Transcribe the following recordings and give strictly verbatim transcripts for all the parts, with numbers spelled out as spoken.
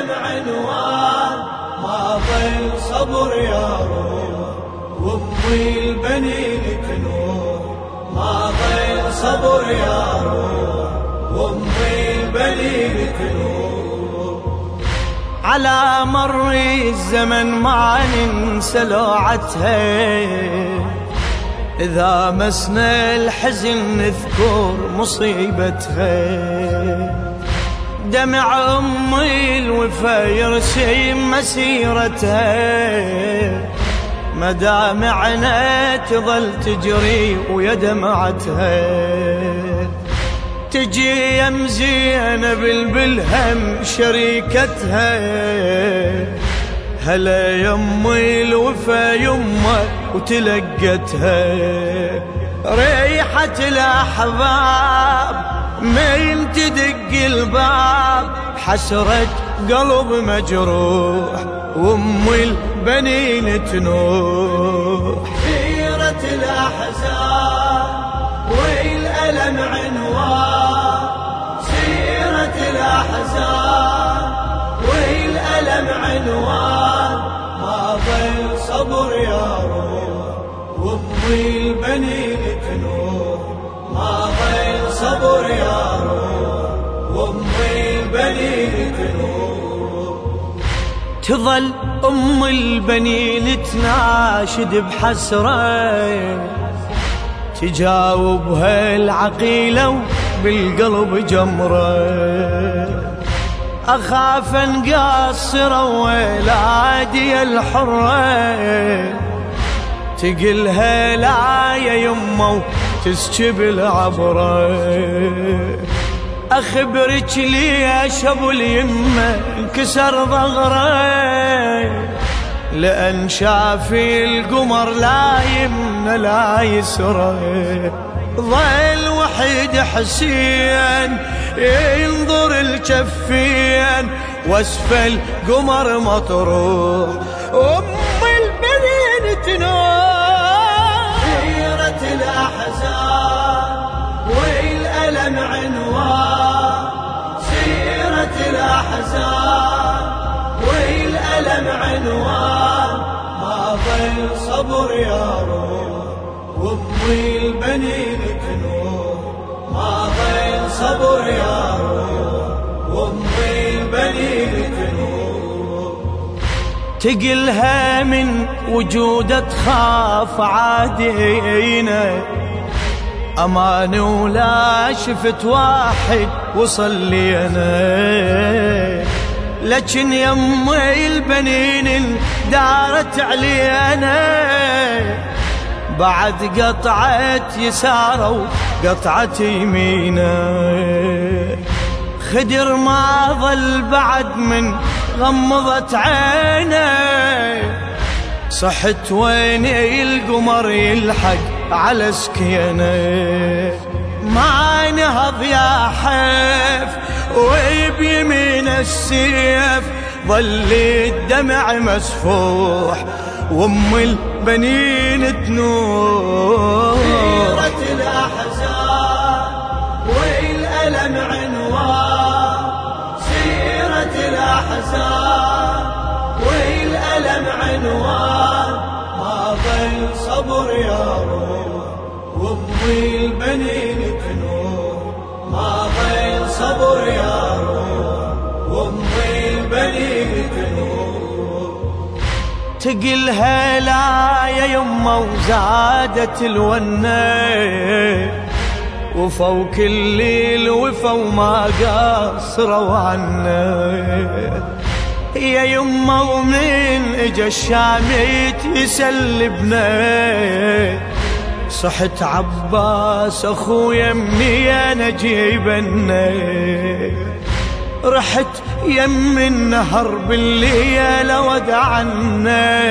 والألم عنوان، ما ضل صبر يا روح وامي البنين تنور، ما ضل صبر يا روح وامي البنين تنور. على مر الزمن ما ننسى لوعتها، إذا مسنا الحزن نذكر مصيبتها، دمع أمي الوفا يرسم مسيرتها، مدامعنا تظل تجري ويا دمعتها، تجي يم زينب بالهم شريكتها، هلا يمي الوفا يمه وتلقتها، ريحة الأحباب من تدق الباب، حسرة قلب مجروح وامي البنين تنوح. سيرة الأحزان والألم عنوان، سيرة الأحزان والألم عنوان، ما ضل صبر يا روح وامي البنين تنوح، ما ضل صبر يا روح وامي البنين تنوح. تظل ام البنين تناشد بحسرة، تجاوبها العقيلة بالقلب جمرة، أخاف نقصر ولادي الحرة، تقلها لا يا يمه وتسكب العبرة، أخبرك ليش أبو اليمة انكسر ظهره، لأن شافي القمر لا يمنى لا يسره، ظل وحيد حسين ينظر الجفين واسفل قمر مطروح ام البنين تنوح. سيرة الأحزان والألم عنوان، سيرة الأحزان والألم عنوان، ما ضل صبر يا روح وامي البنين تنوح، ما ضل صبر يا روح وامي البنين تنوح. تقلها من وجودها تخاف عادينا، أمان ولا شفت واحد وصل لي أنا، لكن يمي البنين دارت علينا، بعد قطعت يساره وقطعت يمينه، خدر ما ظل بعد من غمضت عينه، صحت ويني القمر يلحق على سكينه، ما نهض يا حيف وبيمين السيف، ظل الدمع مسفوح وام البنين تنوح. سيرة الأحزان والألم عنوان، سيرة الأحزان والألم عنوان، ما ضل صبر يا روح وامي البنين تنوح، ما ضل صبر يا روح وامي البنين تنوح. تقلها لا يا يمه وزادت الونه، وفوق الليل وفا وما قصروا عنا، يا يمه ومن اجا الشاميت يسلبنا، صحت عباس اخويا مني انا جيبنا، رحت يم النهر بالليل ودعنا،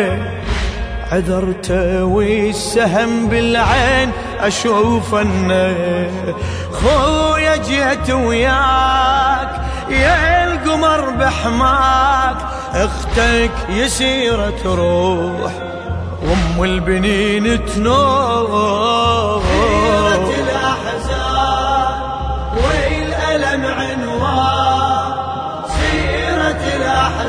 عذرت والسهم بالعين اشوفنا، خويا جيت وياك يا القمر بحماك، اختك يسيرة تروح وام البنين تنوح. سيرة الأحزان والألم عنوان، سيرة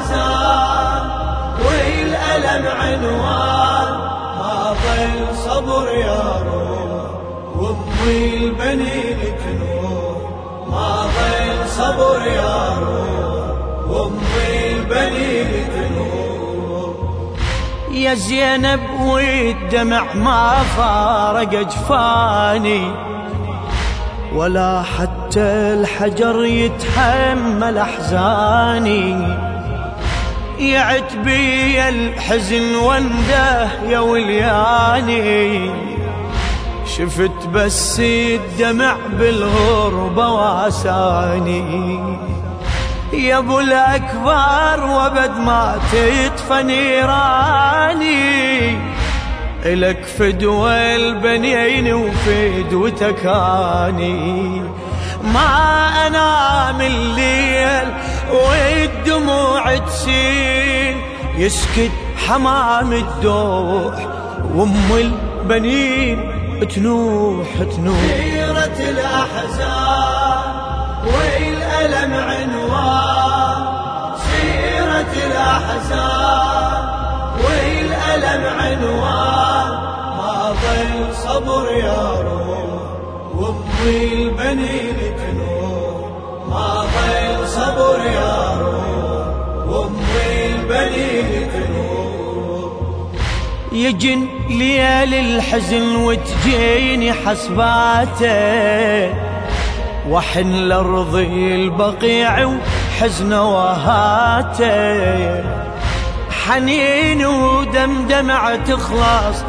الأحزان والألم عنوان، ما ضل صبر يا روح وامي البنين تنور، ما ضل صبر يا روح وامي البنين تنور. يا زينب والدمع ما فارق جفاني، ولا حتى الحجر يتحمل أحزاني، يعت بي الحزن وانده يا ولياني، شفت بس الدمع بالغربة واساني. يا ابو الاكبر وبد ما تطفى نيراني، إلك فدوى البنين وفدوتك اني، ما انام الليل والدموع تسيل، يسكت حمام الدوح وام البنين تنوح تنوح. سيرة الأحزان والألم عنوان، سيرة الأحزان والألم عنوان، ما ضل صبر يا روح وامي البنين تنور، ما ضل صبر يا روح وامي البنين تنور. يجن ليالي الحزن وتجيني حسباته، وحن لارضي البقيع وحزن وهاته، حنين ودمدمع تخلص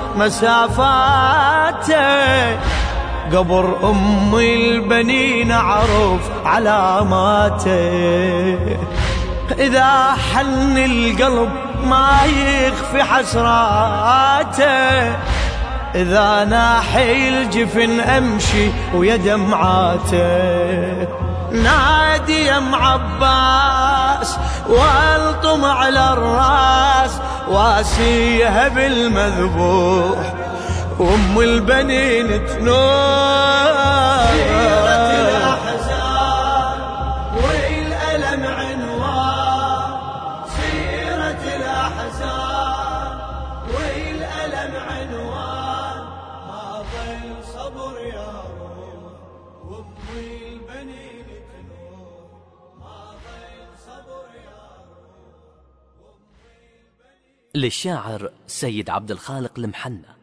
مسافاته، قبر ام البنين اعرف علاماته، اذا حن القلب ما يخفي حسراته، إذا ناحي الجفن أمشي ويا دمعاته، نادي يا ام عباس والطم على الراس، واسيها بالمذبوح وام البنين تنور. سيرة الأحزان والألم عنوان، سيرة الأحزان والألم عنوان، ما ضل صبر يا روح وامي البنين تنور، ما ضل صبر يا روح وامي البنين. للشاعر سيد عبد الخالق المحنى.